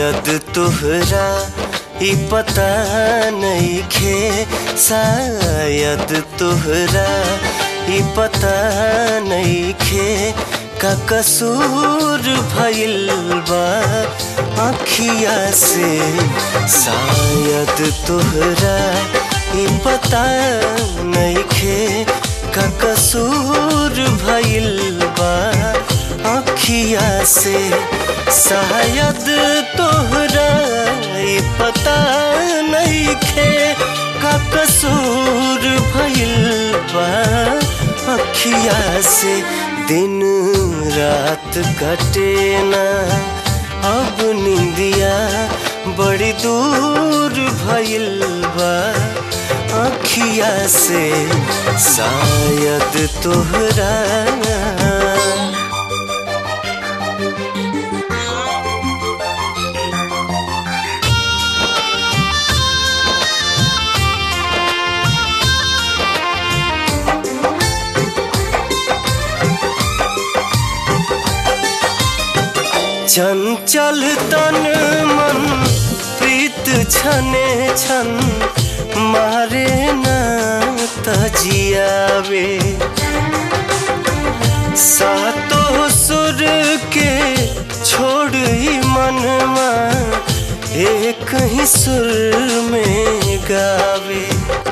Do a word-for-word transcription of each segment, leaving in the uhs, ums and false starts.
शायद तोहरा ई पता नइखे, शायद तोहरा ई पता नइखे का कसूर भइल बा आँखिया से। शायद तोहरा ई पता नइखे का कसूर भइल बा आँखिया से। शायद तोहरा ई पता नइखे का कसूर भइल बा आँखिया से। दिन रात कटे ना अब निंदिया बड़ी दूर भइल बा आँखिया से। शायद तोहरा चंचल तन मन प्रीत छने छन मारे ना तजियावे। सातों सुर के छोड़ ही मनमा एक ही सुर में गावे।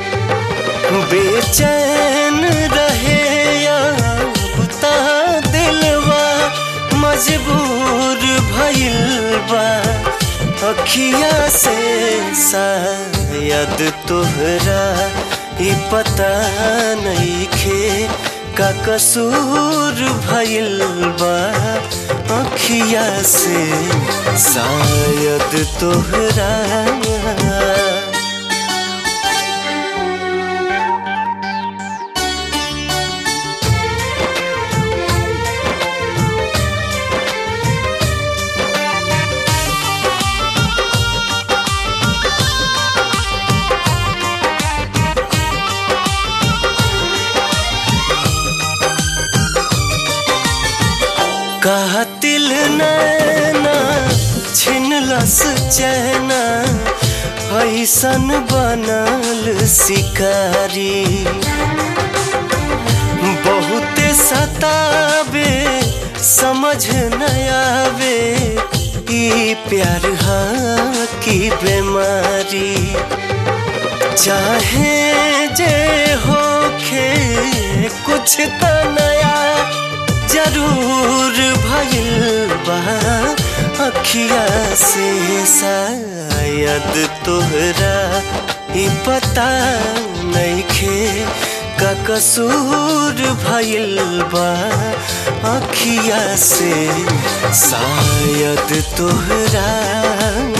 बेचैन रहे या बुता दिलवा मजबूर भइल बा अखिया से। शायद तोहरा ई पता नइखे का कसूर भइल बा अखिया से। शायद तोहरा कातिल नैना छिनलस चैना ऐसन बनल शिकारी। बहुते सतावे समझ न आवे ई प्यार हा की बीमारी। चाहे जे होखे कुछ त नया जरूर भइल बा अखिया से। शायद तोहरा ई पता नइखे का कसूर भइल बा अखिया से। शायद तोहरा